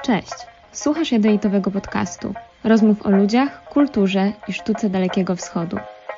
Cześć, słuchasz Jadroitowego podcastu. Rozmów o ludziach, kulturze i sztuce Dalekiego Wschodu.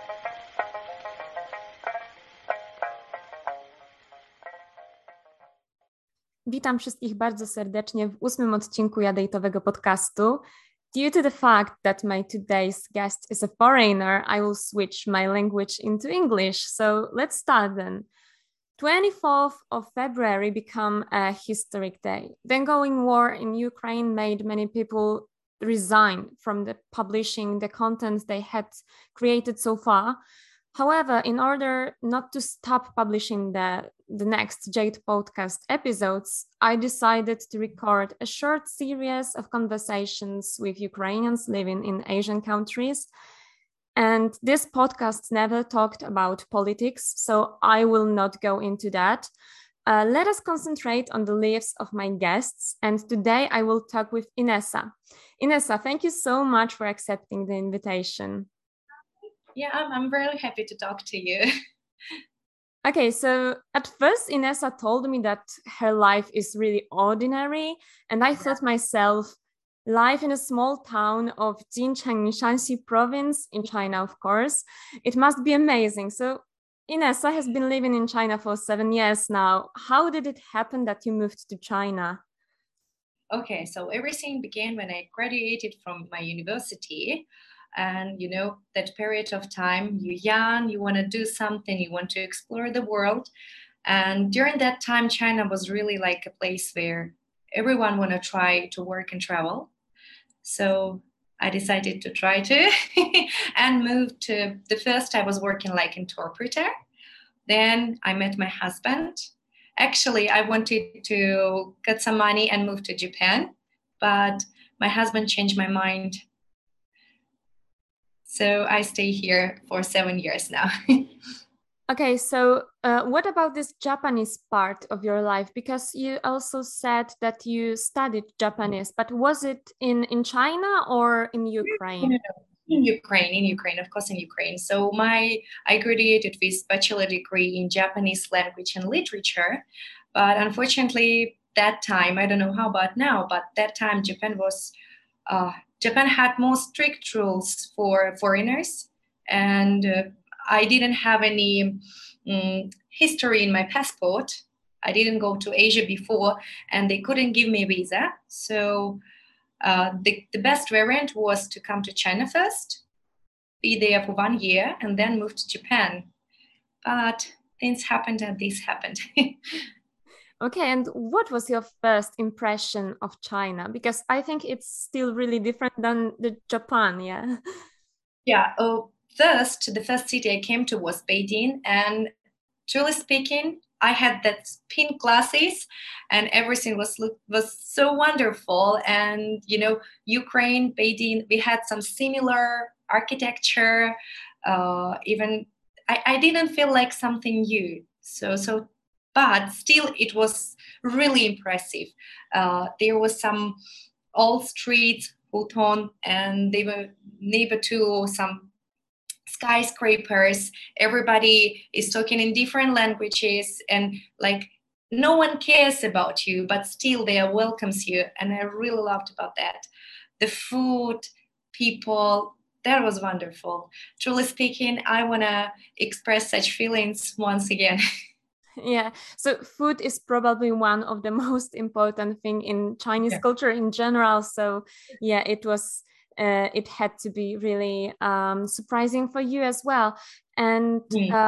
Witam wszystkich bardzo serdecznie w 8. odcinku Jadroitowego podcastu. Due to the fact that my today's guest is a foreigner, I will switch my language into English. So let's start then. 24th of February became a historic day. The ongoing war in Ukraine made many people resign from publishing the content they had created so far. However, in order not to stop publishing the next Jade podcast episodes, I decided to record a short series of conversations with Ukrainians living in Asian countries. And this podcast never talked about politics, so I will not go into that. Let us concentrate on the lives of my guests. And today I will talk with Inessa. Inessa, thank you so much for accepting the invitation. Yeah, I'm really happy to talk to you. Okay, so at first Inessa told me that her life is really ordinary. And I thought myself, life in a small town of Jincheng, Shanxi province in China, of course. It must be amazing. So Inessa has been living in China for 7 years now. How did it happen that you moved to China? Okay, so everything began when I graduated from my university. And, you know, that period of time, you're young, you want to do something, you want to explore the world. And during that time, China was really like a place where everyone want to try to work and travel. So I decided to try to and moved to, the first I was working like interpreter. Then I met my husband. Actually, I wanted to get some money and move to Japan, but my husband changed my mind. So I stay here for 7 years now. Okay, so what about this Japanese part of your life? Because you also said that you studied Japanese, but was it in China or in Ukraine? No. In Ukraine, of course, in Ukraine. So I graduated with bachelor degree in Japanese language and literature, but unfortunately that time, I don't know how about now, but that time Japan had more strict rules for foreigners, and I didn't have any history in my passport. I didn't go to Asia before, and they couldn't give me a visa. So the best variant was to come to China first, be there for 1 year, and then move to Japan. But things happened and this happened. Okay, and what was your first impression of China? Because I think it's still really different than the Japan, yeah? Yeah, the first city I came to was Beijing, and truly speaking, I had that pink glasses and everything was so wonderful. And, you know, Ukraine, Beijing, we had some similar architecture. Even I didn't feel like something new. But still it was really impressive. There was some old streets, Huton, and they were neighbor to some skyscrapers. Everybody is talking in different languages, and like no one cares about you, but still they welcomes you. And I really loved about that. The food, people, that was wonderful. Truly speaking, I want to express such feelings once again. Yeah, so food is probably one of the most important thing in Chinese culture in general. So yeah, it had to be really surprising for you as well. And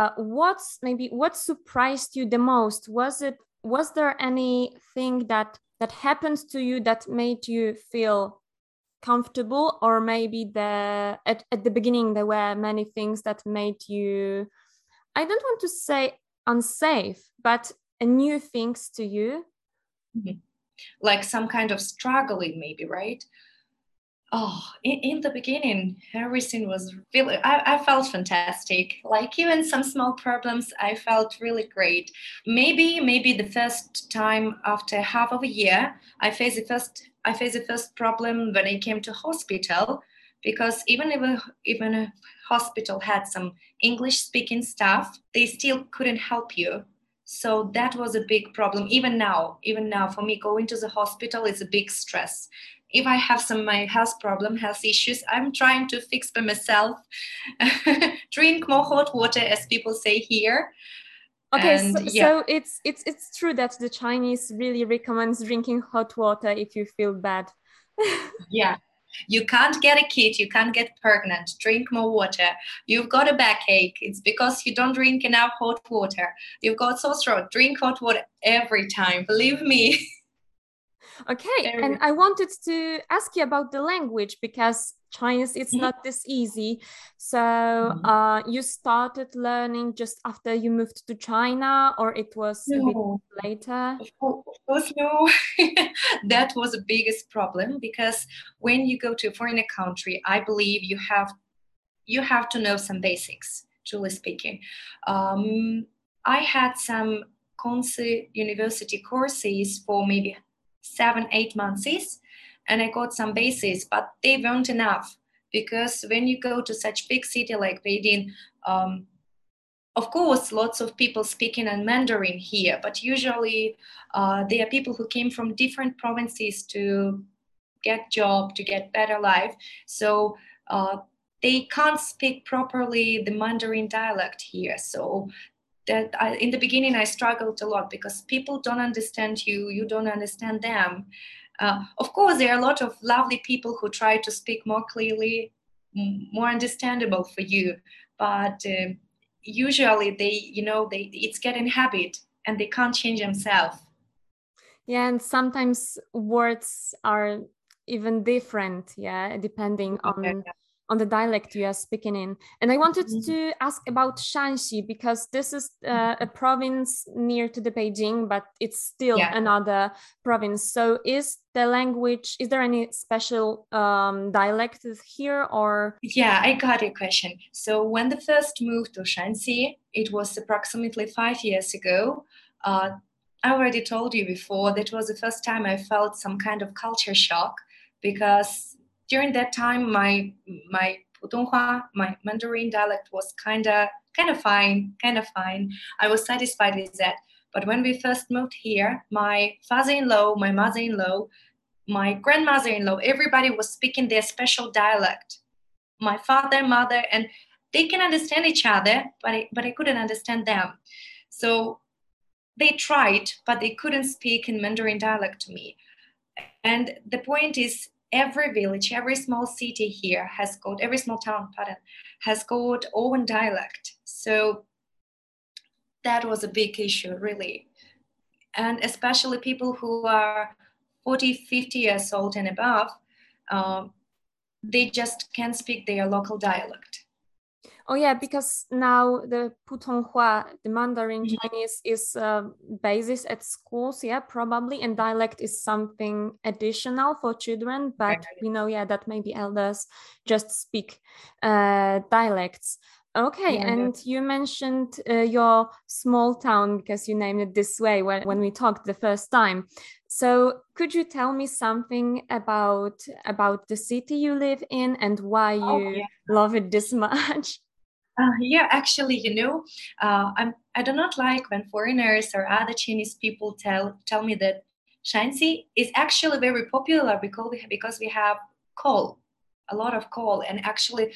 what surprised you the most? Was there anything that happened to you that made you feel comfortable, or maybe at the beginning there were many things that made you, I don't want to say unsafe, but new things to you? Mm-hmm. Like some kind of struggling maybe, right? Oh, in the beginning, everything was really, I felt fantastic. Like even some small problems, I felt really great. Maybe the first time after half of a year, I faced the first problem when I came to hospital, because even a hospital had some English speaking staff, they still couldn't help you. So that was a big problem. Even now for me, going to the hospital is a big stress. If I have my health issues, I'm trying to fix by myself. Drink more hot water, as people say here. Okay, and so it's true that the Chinese really recommends drinking hot water if you feel bad. Yeah. You can't get a kid, you can't get pregnant, drink more water. You've got a backache, it's because you don't drink enough hot water. You've got sore throat, drink hot water every time, believe me. Okay, and I wanted to ask you about the language, because Chinese, it's not this easy. So you started learning just after you moved to China, or it was a bit later? Of course, no. That was the biggest problem, because when you go to a foreign country, I believe you have to know some basics, truly speaking. I had some Konsi University courses for maybe 7-8 months, and I got some basics, but they weren't enough, because when you go to such big city like Beijing, of course, lots of people speaking in Mandarin here, but usually they are people who came from different provinces to get job, to get better life. So they can't speak properly the Mandarin dialect here. So that in the beginning, I struggled a lot, because people don't understand you, you don't understand them. Of course, there are a lot of lovely people who try to speak more clearly, more understandable for you, but usually it's getting habit, and they can't change themselves. Yeah, and sometimes words are even different, depending on the dialect you are speaking in. And I wanted to ask about Shanxi, because this is a province near to the Beijing, but it's still another province. So is there any special dialect here, or? Yeah, I got a question. So when the first moved to Shanxi, it was approximately 5 years ago. I already told you before, that was the first time I felt some kind of culture shock, because during that time my Putonghua, my Mandarin dialect was kind of fine. I was satisfied with that. But when we first moved here, my father-in-law, my mother-in-law, my grandmother-in-law, everybody was speaking their special dialect. My father, mother, and they can understand each other, but I couldn't understand them. So they tried, but they couldn't speak in Mandarin dialect to me. And the point is, every village, every small city here every small town, has got own dialect. So that was a big issue, really. And especially people who are 40, 50 years old and above, they just can't speak their local dialect. Oh yeah, because now the Putonghua, the Mandarin Chinese, is basis at schools, probably, and dialect is something additional for children. But we know, that maybe elders just speak dialects. Okay, and you mentioned your small town, because you named it this way when we talked the first time. So could you tell me something about the city you live in, and why you love it this much? Actually, I do not like when foreigners or other Chinese people tell me that Shanxi is actually very popular because we have coal, a lot of coal, and actually,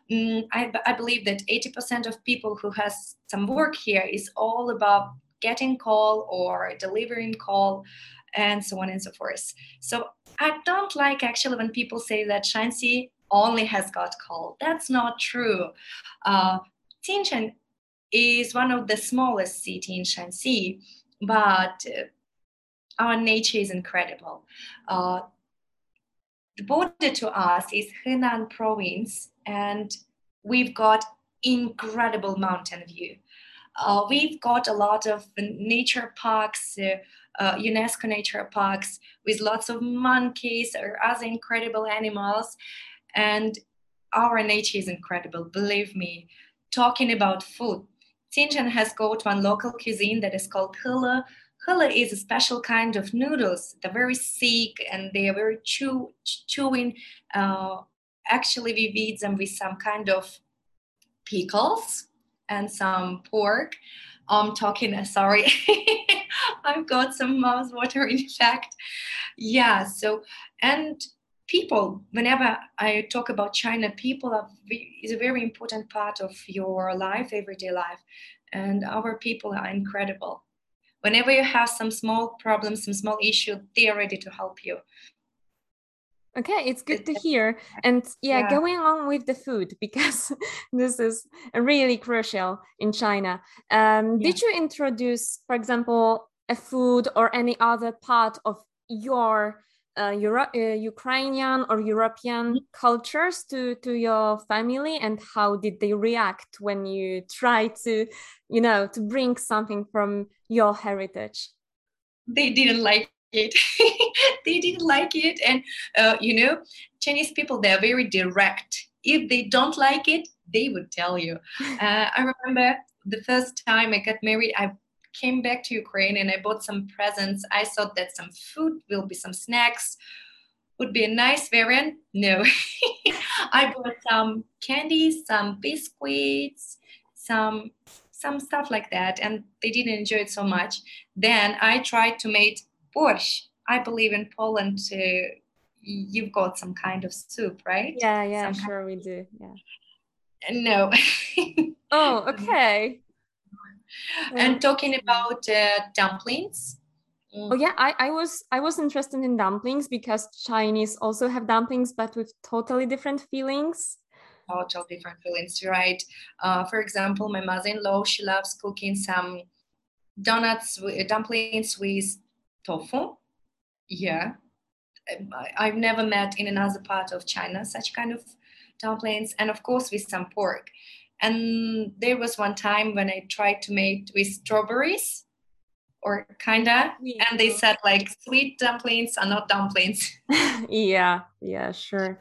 I believe that 80% of people who has some work here is all about getting coal or delivering coal, and so on and so forth. So I don't like actually when people say that Shanxi only has got coal. That's not true. Tianjin is one of the smallest city in Shanxi, but our nature is incredible. The border to us is Henan province, and we've got incredible mountain view. We've got a lot of nature parks, UNESCO nature parks, with lots of monkeys or other incredible animals, and our nature is incredible, believe me. Talking about food, Xinjiang has got one local cuisine that is called hele. Hele is a special kind of noodles. They're very thick and they are very chewing. Actually, we eat them with some kind of pickles, and some pork. I'm talking, sorry, I've got some mouth water in fact. Yeah, so, and people, whenever I talk about China, people is a very important part of your life, everyday life. And our people are incredible. Whenever you have some small problems, some small issue, they are ready to help you. Okay, it's good to hear. And yeah, going on with the food, because this is really crucial in China. Did you introduce, for example, a food or any other part of your Ukrainian or European cultures to your family, and how did they react when you try to, to bring something from your heritage? They didn't like it. They didn't like it. And, Chinese people, they're very direct. If they don't like it, they would tell you. I remember the first time I got married, I came back to Ukraine and I bought some presents. I thought that some food will be some snacks, would be a nice variant. No, I bought some candies, some biscuits, some stuff like that, and they didn't enjoy it so much. Then I tried to make borscht. I believe in Poland you've got some kind of soup, right? Yeah, sure we do. Yeah. No. Oh, okay. And talking about dumplings. Oh yeah, I was interested in dumplings because Chinese also have dumplings, but with totally different feelings. Total different feelings, right? For example, my mother-in-law, she loves cooking some dumplings with tofu. Yeah, I've never met in another part of China such kind of dumplings, and of course with some pork. And there was one time when I tried to make with strawberries, or kinda, and they said like sweet dumplings are not dumplings. Yeah, sure.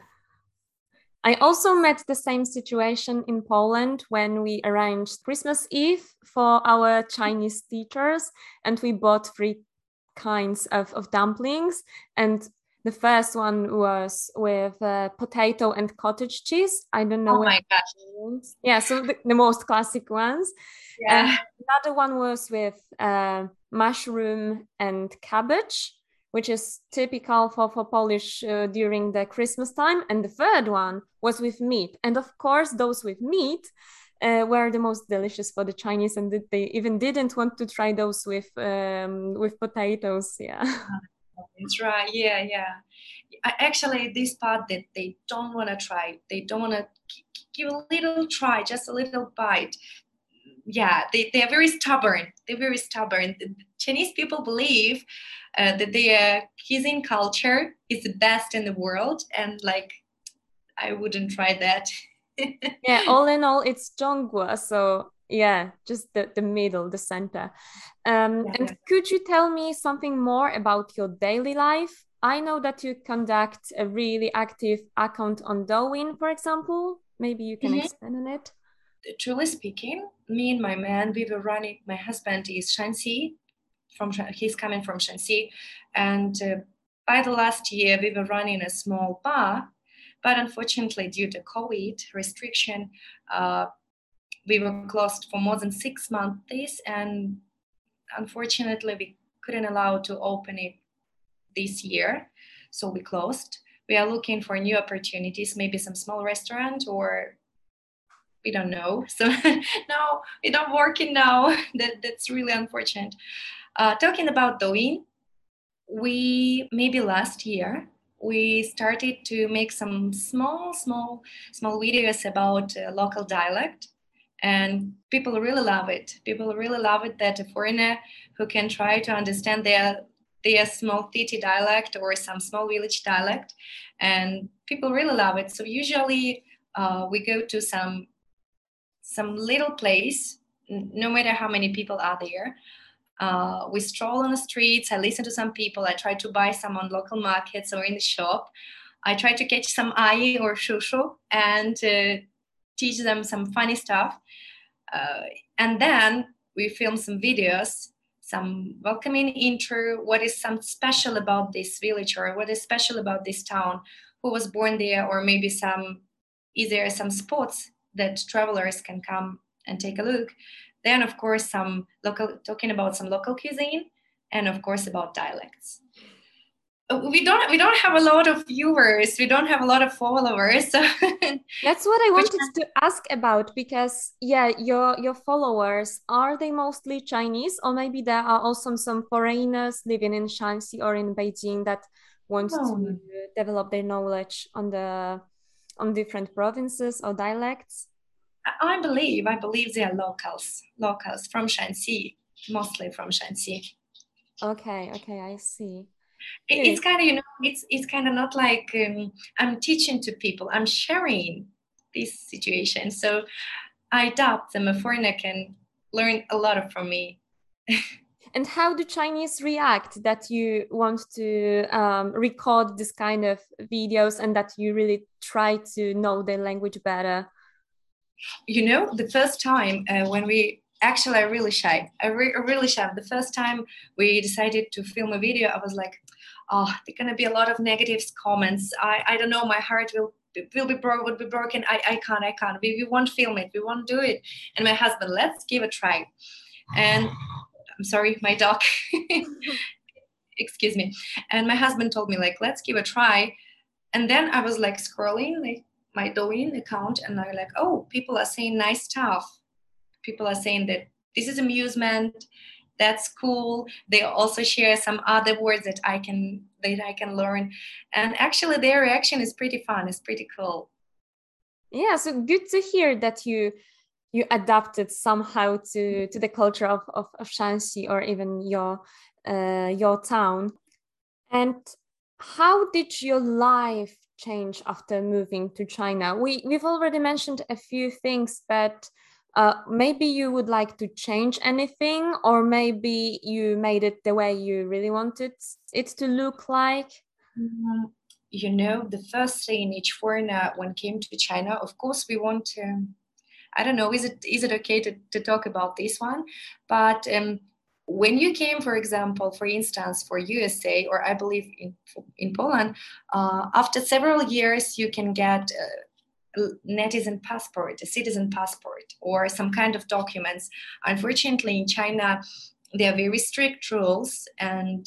I also met the same situation in Poland when we arranged Christmas Eve for our Chinese teachers, and we bought 3 kinds of dumplings. And the first one was with potato and cottage cheese. I don't know. Oh my gosh. Yeah, so the most classic ones. Yeah. And another one was with mushroom and cabbage, which is typical for Polish during the Christmas time. And the third one was with meat. And of course, those with meat were the most delicious for the Chinese, and they even didn't want to try those with potatoes. Yeah. That's right. Yeah. Actually, this part that they don't want to try, they don't want to give a little try, just a little bite. Yeah, they are very stubborn. They're very stubborn. The Chinese people believe that their cuisine culture is the best in the world, and like, I wouldn't try that. Yeah, all in all, it's Zhonghua. So yeah, just the middle, the center. And could you tell me something more about your daily life? I know that you conduct a really active account on Douyin, for example. Maybe you can expand on it. Truly speaking, me and my man, we were running. My husband is Shanxi, he's coming from Shanxi, and by the last year we were running a small bar, but unfortunately due to COVID restriction, we were closed for more than 6 months, and unfortunately we couldn't allow to open it this year, so we closed. We are looking for new opportunities, maybe some small restaurant, or we don't know. So no, we don't working now. That's really unfortunate. Talking about Douyin, we maybe last year we started to make some small videos about local dialect, and people really love it. People really love it that a foreigner who can try to understand their small city dialect or some small village dialect, and people really love it. So usually we go to some little place, no matter how many people are there. We stroll on the streets. I listen to some people. I try to buy some on local markets or in the shop. I try to catch some ai or shushu and teach them some funny stuff. And then we film some videos, some welcoming intro. What is some special about this village, or what is special about this town? Who was born there, or maybe is there some spots that travelers can come and take a look. Then, of course, talking about some local cuisine, and of course about dialects. We don't have a lot of viewers. We don't have a lot of followers. So That's what I wanted to ask about, because your followers, are they mostly Chinese, or maybe there are also some foreigners living in Shanxi or in Beijing that want to develop their knowledge on different provinces or dialects? I believe they are locals from Shanxi, mostly from Shanxi. Okay, I see. It's kind of, it's kind of not like I'm teaching to people. I'm sharing this situation. So I doubt them. A foreigner can learn a lot from me. And how do Chinese react that you want to record this kind of videos and that you really try to know their language better? The first time when we actually, I'm really shy. Really shy. The first time we decided to film a video, I was like, oh, there's gonna be a lot of negative comments. I don't know. My heart would be broken. I can't. We won't film it. We won't do it. And my husband, let's give a try. And I'm sorry, my dog. Excuse me. And my husband told me, like, let's give a try. And then I was like scrolling like my Douyin account, and I'm like, oh, people are saying nice stuff. People are saying that this is amusement. That's cool. They also share some other words that I can learn. And actually their reaction is pretty fun. It's pretty cool. Yeah, so good to hear that you adapted somehow to the culture of Shanxi or even your town. And how did your life change after moving to China? We've already mentioned a few things, but maybe you would like to change anything, or maybe you made it the way you really wanted it to look like? The first thing each foreigner when came to China, of course, we want to, I don't know, is it okay to talk about this one? But when you came, for example, for instance, for USA, or I believe in Poland, after several years, you can get a netizen passport, a citizen passport, or some kind of documents. Unfortunately, in China, there are very strict rules, and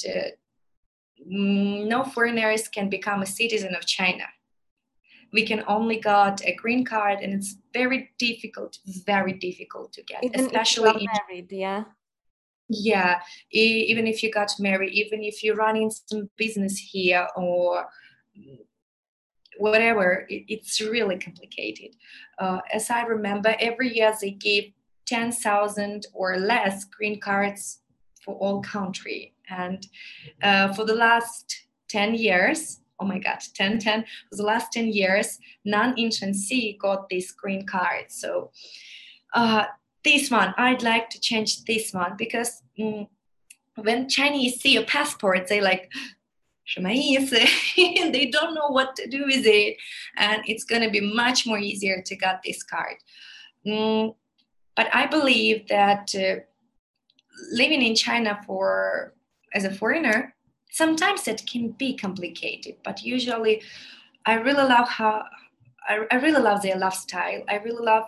no foreigners can become a citizen of China. We can only get a green card, and it's very difficult to get, even especially if you are married, yeah. Yeah, even if you got married, even if you're running some business here or whatever, it's really complicated. As I remember, every year they give 10,000 or less green cards for all country. And for the last 10 years, oh my God, 10, 10, for the last 10 years, none in Shanxi got this green card. So this one, I'd like to change this one, because when Chinese see a passport, they like, 什么意思? They don't know what to do with it, and it's going to be much more easier to get this card. But I believe that living in China as a foreigner, sometimes it can be complicated, but usually I really love I really love their lifestyle. I really love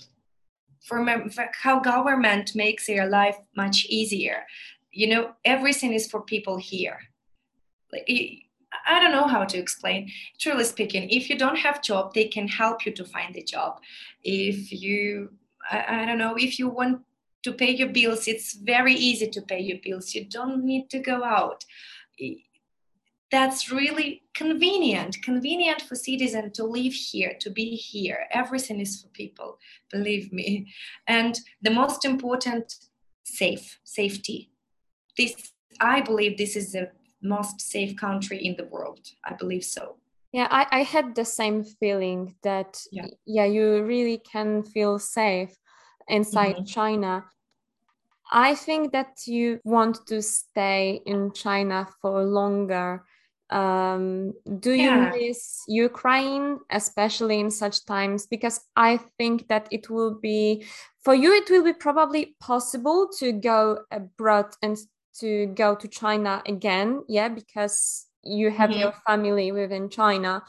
how government makes their life much easier. Everything is for people here. I don't know how to explain. Truly speaking, if you don't have job, they can help you to find a job. If you, I don't know, if you want to pay your bills, it's very easy to pay your bills. You don't need to go out. That's really convenient for citizens to live here, to be here. Everything is for people, believe me. And the most important, safety. I believe this is the most safe country in the world. I believe so. Yeah, I had the same feeling that, you really can feel safe inside China. I think that you want to stay in China for longer. Do you miss Ukraine, especially in such times? Because I think that it will be probably possible to go abroad and to go to China again, because you have your family within China.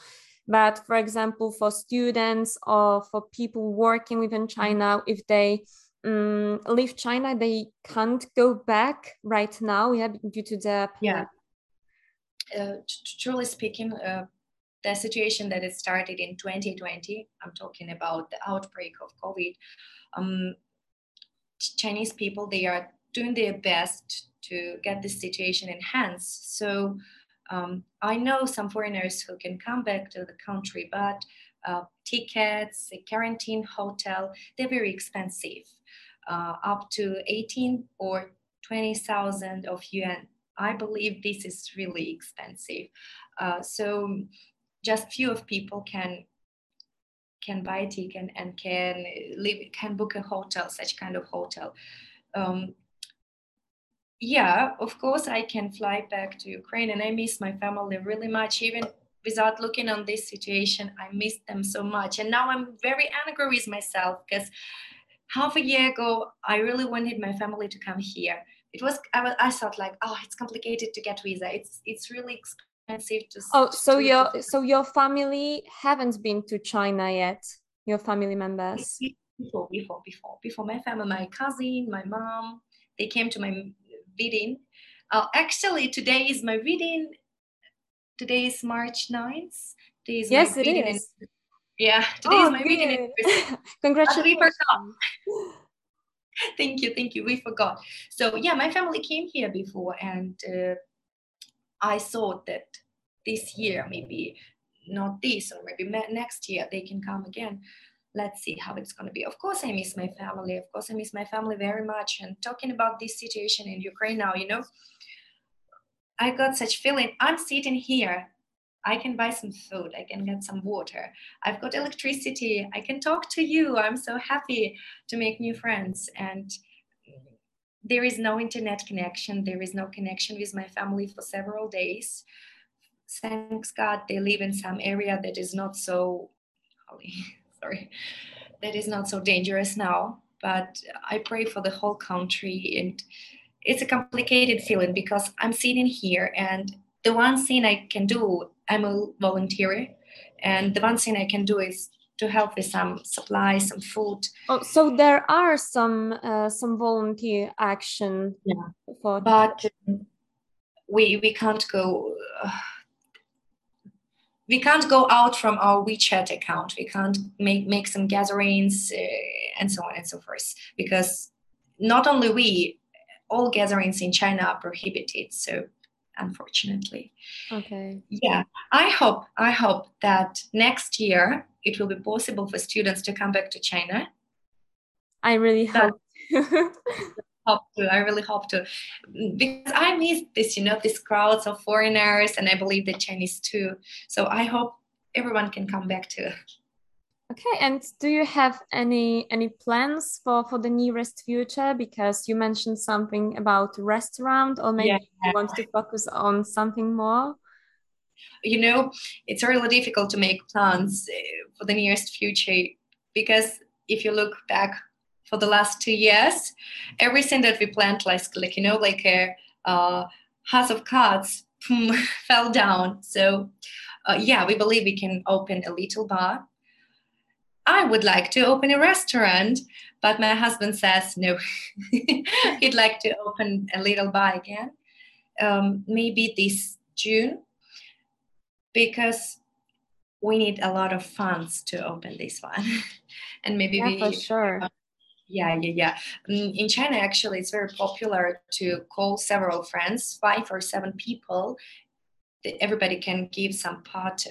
But for example, for students or for people working within China, if they leave China, they can't go back right now, yeah, due to the Yeah. pandemic. Truly speaking, the situation that it started in 2020, I'm talking about the outbreak of COVID. um, Chinese people, they are doing their best to get this situation in hands. So I know some foreigners who can come back to the country, but tickets, a quarantine hotel, they're very expensive, up to 18 or 20,000 of yuan. I believe this is really expensive. So just few of people can buy a ticket and can book a hotel, such kind of hotel. Um, yeah, of course I can fly back to Ukraine, and I miss my family really much. Even without looking on this situation, I miss them so much. And now I'm very angry with myself because half a year ago I really wanted my family to come here. It was I thought like, oh, it's complicated to get visa. It's really expensive Oh, so to your family haven't been to China yet, your family members. before my family, my cousin, my mom, they came to my wedding. Actually, today is my wedding. Today is March 9th. Today is my Yes, it wedding, and is. yeah, today is Oh, my wedding good. anniversary. But we forgot. Congratulations. Thank you. We forgot. So yeah, my family came here before, and I thought that this year, maybe not this, or maybe next year, they can come again. Let's see how it's going to be. Of course, I miss my family. Of course, I miss my family very much. And talking about this situation in Ukraine now, I got such feeling. I'm sitting here. I can buy some food. I can get some water. I've got electricity. I can talk to you. I'm so happy to make new friends. And there is no internet connection. There is no connection with my family for several days. Thanks God, they live in some area that is not so, sorry, that is not so dangerous now. But I pray for the whole country, and it's a complicated feeling because I'm sitting here, and the one thing I can do, I'm a volunteer, and the one thing I can do is to help with some supplies, some food. Oh, so there are some volunteer action Yeah, for. but we can't go. We can't go out from our WeChat account. We can't make some gatherings and so on and so forth, because not only we, all gatherings in China are prohibited. So unfortunately, Okay. yeah, I hope that next year it will be possible for students to come back to China. I really But hope. I really hope to, because I miss this, these crowds of foreigners, and I believe the Chinese too. So I hope everyone can come back to. Okay, and do you have any plans for the nearest future? Because you mentioned something about restaurant, or Yeah, maybe you want to focus on something more. you know, it's really difficult to make plans for the nearest future, because if you look back for the last 2 years, everything that we planned, like a house of cards, fell down. So yeah, we believe we can open a little bar. I would like to open a restaurant, but my husband says no. He'd like to open a little bar again, maybe this June, because we need a lot of funds to open this one. And maybe Yeah, for sure. yeah. In China, actually, it's very popular to call several friends, 5 or 7 people. That everybody can give some part,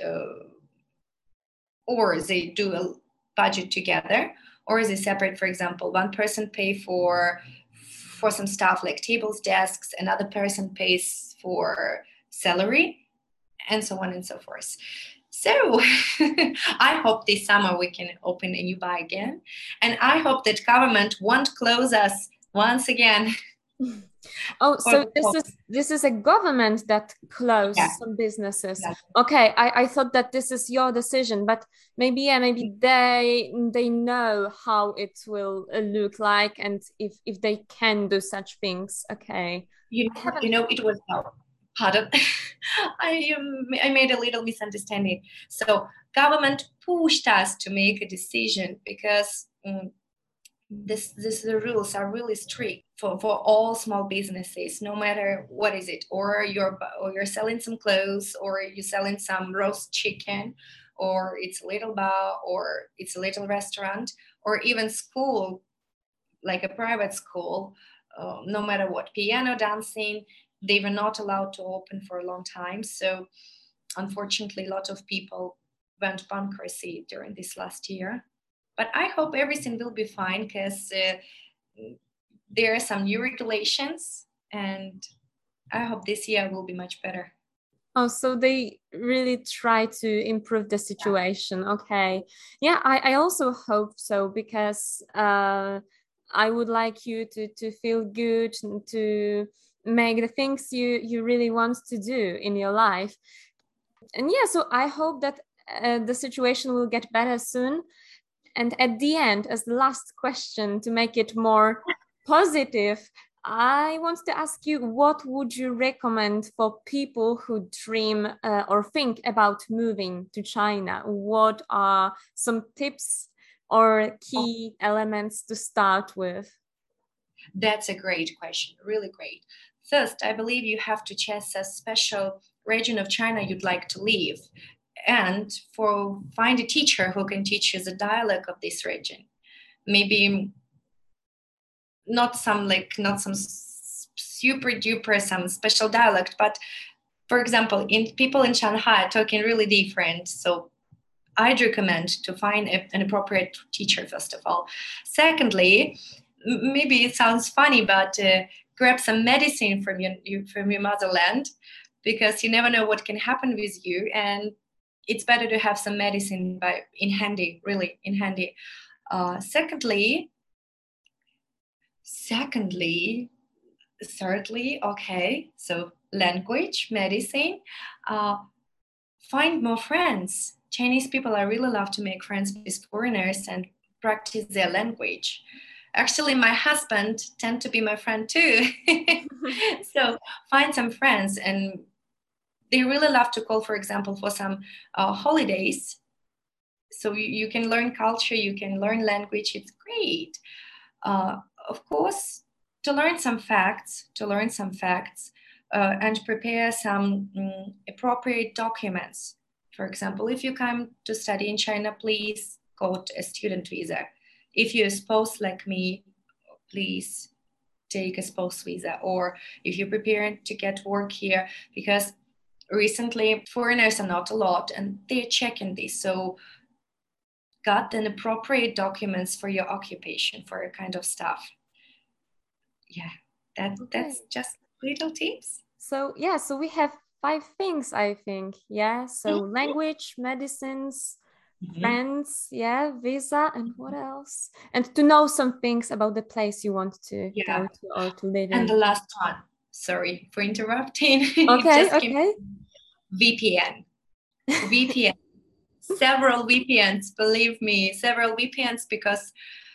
or they do a budget together, or they separate. For example, one person pay for some stuff like tables, desks, another person pays for salary, and so on and so forth. So I hope this summer we can open a new bar again, and I hope that government won't close us once again. Oh, For so this is a government that closed yeah, some businesses. yeah. Okay, I thought that this is your decision, but maybe, yeah, maybe they know how it will look like, and if they can do such things. Okay. I haven't. It was Pardon, I made a little misunderstanding. So government pushed us to make a decision because the rules are really strict for all small businesses, no matter what is it, or you're selling some clothes, or you're selling some roast chicken, or it's a little bar, or it's a little restaurant, or even school, like a private school. No matter what, piano dancing, they were not allowed to open for a long time. So unfortunately, a lot of people went bankruptcy during this last year. But I hope everything will be fine because there are some new regulations, and I hope this year will be much better. Oh, so they really try to improve the situation. Yeah. Okay. Yeah, I also hope so, because I would like you to feel good, to make the things you really want to do in your life. And yeah, so I hope that the situation will get better soon. And at the end, as the last question, to make it more positive, I want to ask you, what would you recommend for people who dream or think about moving to China? What are some tips or key elements to start with? That's a great question, really great. First, I believe you have to choose a special region of China you'd like to live, and find a teacher who can teach you the dialect of this region. Maybe not some super duper some special dialect, but for example, people in Shanghai talking really different. So I'd recommend to find an appropriate teacher, first of all. Secondly, maybe it sounds funny, but grab some medicine from your motherland, because you never know what can happen with you, and it's better to have some medicine in handy, really in handy. Thirdly, okay, so language, medicine, find more friends. Chinese people, I really love to make friends with foreigners and practice their language. Actually, my husband tend to be my friend too. So find some friends, and they really love to call, for example, for some holidays. So you can learn culture, you can learn language. It's great. Of course, to learn some facts, and prepare some appropriate documents. For example, if you come to study in China, please go to a student visa. If you're a spouse like me, please take a spouse visa. Or if you're preparing to get work here, because recently foreigners are not a lot and they're checking this. So got an appropriate documents for your occupation, for your kind of stuff. Yeah, that's just little tips. So yeah, so we have 5 things, I think. Yeah, so language, medicines, friends, yeah, visa, and what else? And to know some things about the place you want to go to or to live in. And the last one, sorry for interrupting. Okay, okay. VPN. VPN. Several VPNs, believe me, several VPNs, because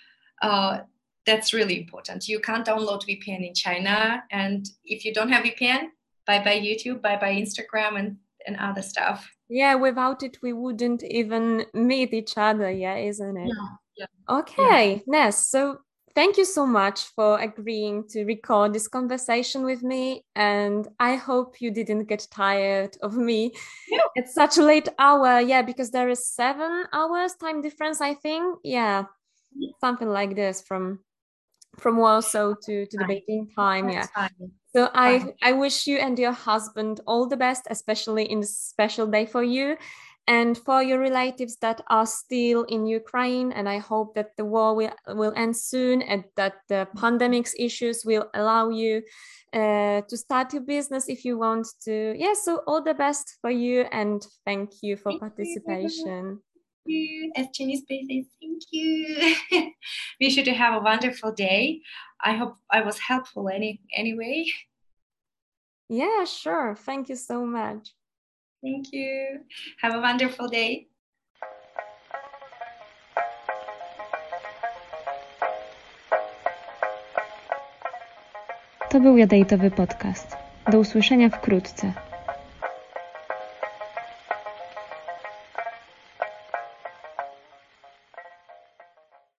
that's really important. You can't download VPN in China, and if you don't have VPN, bye-bye YouTube, bye-bye Instagram and other stuff. Yeah, without it, we wouldn't even meet each other, yeah, isn't it? Yeah. Okay, Ness, so thank you so much for agreeing to record this conversation with me, and I hope you didn't get tired of me at such a late hour. Yeah, because there is 7 hours time difference, I think. Yeah, something like this from Warsaw to the Beijing time. Yeah. So I wish you and your husband all the best, especially in this special day for you. And for your relatives that are still in Ukraine, and I hope that the war will end soon, and that the pandemic's issues will allow you to start your business if you want to. Yeah, so all the best for you, and thank you for participation. Thank you. As Chinese babies, thank you. Wish you to have a wonderful day. I hope I was helpful anyway. Yeah, sure. Thank you so much. Thank you. Have a wonderful day. To był Jadejtowy Podcast. Do usłyszenia wkrótce.